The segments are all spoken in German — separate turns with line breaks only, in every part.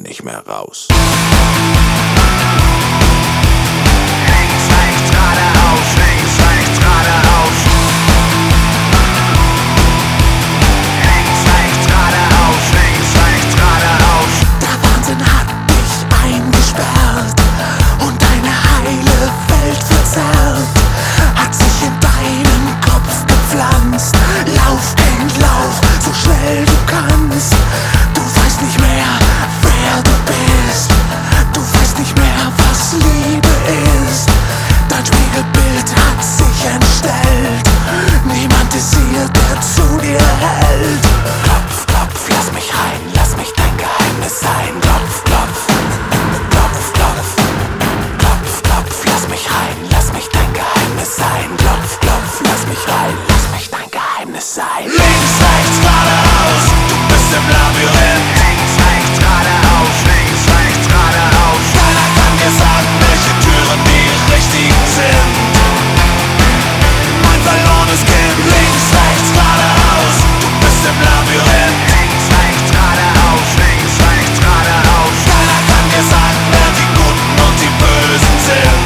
nicht mehr raus.
Links, rechts, geradeaus, links, rechts, geradeaus. Links, rechts, geradeaus, links, rechts, geradeaus.
Der Wahnsinn hat dich eingesperrt und deine heile Welt verzerrt. Hat sich in deinen Kopf gepflanzt. Lauf, Kind, lauf, so schnell du kannst. Du weißt nicht mehr, wer du bist. Du weißt nicht mehr, was Liebe ist. Dein Spiegelbild hat sich entstellt. Niemand ist hier, der zu dir hält. Klopf, klopf, lass mich rein, lass mich dein Geheimnis sein. Klopf, klopf, klopf, klopf, klopf, klopf, lass mich rein, lass mich dein Geheimnis sein. Klopf, klopf, lass mich rein, lass mich dein Geheimnis sein.
Links, rechts, geradeaus, du bist im Labyrinth. Links, rechts, geradeaus, links, rechts, geradeaus. Keiner kann dir sagen, welche Türen die richtigen sind. Mein verlorenes Kind. Links, rechts, geradeaus, du bist im Labyrinth. Links, rechts, geradeaus, links, rechts, geradeaus. Keiner kann dir sagen, wer die Guten und die Bösen sind.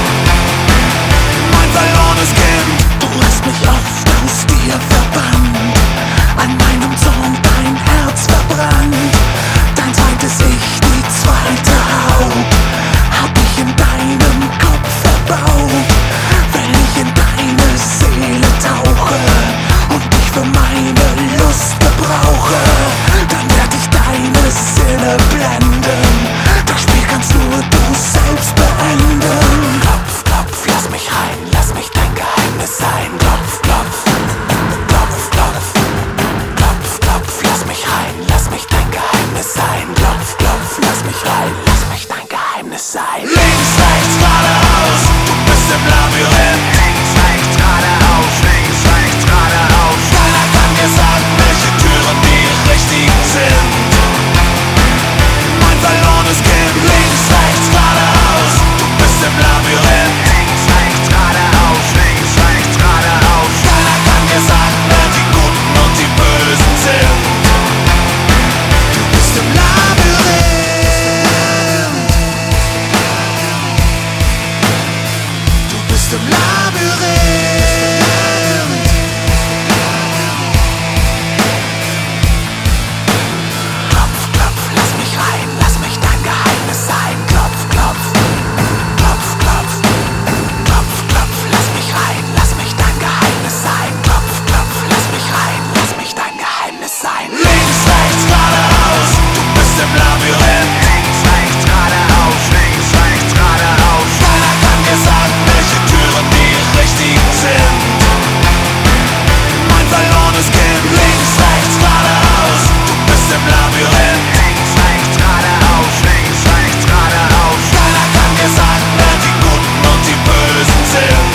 Mein verlorenes Kind.
Du hast mich oft aus dir verbannt, an meinem Zorn dein Herz verbrannt. Dein zweites Ich, die zweite Haut, hab ich in deinem Kopf verbaut. Wenn ich in deine Seele tauche und dich für meine Lust gebrauche, dann werd ich deine Sinne blenden. Das Spiel kannst nur du selbst beenden. Klopf, klopf, lass mich rein, lass mich dein Geheimnis sein. Klopf, klopf, klopf, klopf, klopf, klopf, lass mich rein, lass mich dein Geheimnis sein. Klopf, klopf, lass mich rein, lass mich dein Geheimnis sein.
Links, rechts, geradeaus, du bist im Labyrinth. Links, rechts, geradeaus, links, rechts, geradeaus. Keiner kann dir sagen, welche Türen die richtigen sind. Mein verlorenes Kind. Links, rechts, geradeaus, du bist im Labyrinth. Links, rechts, geradeaus, links, rechts, geradeaus. Keiner kann dir sagen, wer die Guten und die Bösen sind. Du bist im Labyrinth. Du bist im Labyrinth.
Klopf, klopf, lass mich rein, lass mich dein Geheimnis sein. Klopf, klopf, klopf, klopf, klopf, klopf, lass mich rein, lass mich dein Geheimnis sein. Klopf, klopf, lass mich rein, lass mich dein Geheimnis sein.
Links, rechts, geradeaus, du bist im Labyrinth. Links, rechts, geradeaus, links, rechts, geradeaus. Keiner kann dir sagen, welche Türen die richtigen sind. Mein verlorenes Kind. Links, rechts, geradeaus, du bist im Labyrinth. Links, rechts, geradeaus, links, rechts, geradeaus. Keiner kann dir sagen, wer die Guten und die Bösen sind.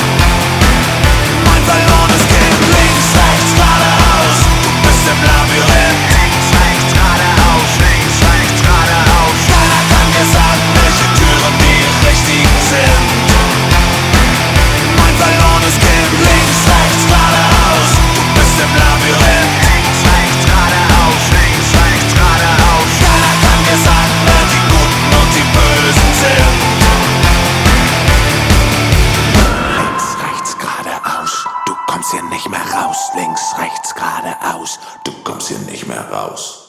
Mein verlorenes Kind. Links, rechts, geradeaus, du bist im Labyrinth. Links, rechts, geradeaus, links, rechts, geradeaus. Keiner kann dir sagen, welche Türen die richtigen sind. Mein verlorenes Kind. Links, rechts, geradeaus, du bist im Labyrinth. Links, rechts, geradeaus, links, rechts, geradeaus. Keiner kann dir sagen, wer die Guten und die Bösen sind.
Links, rechts, geradeaus, du kommst hier nicht mehr raus. Links, rechts, geradeaus,
Du kommst hier nicht mehr raus.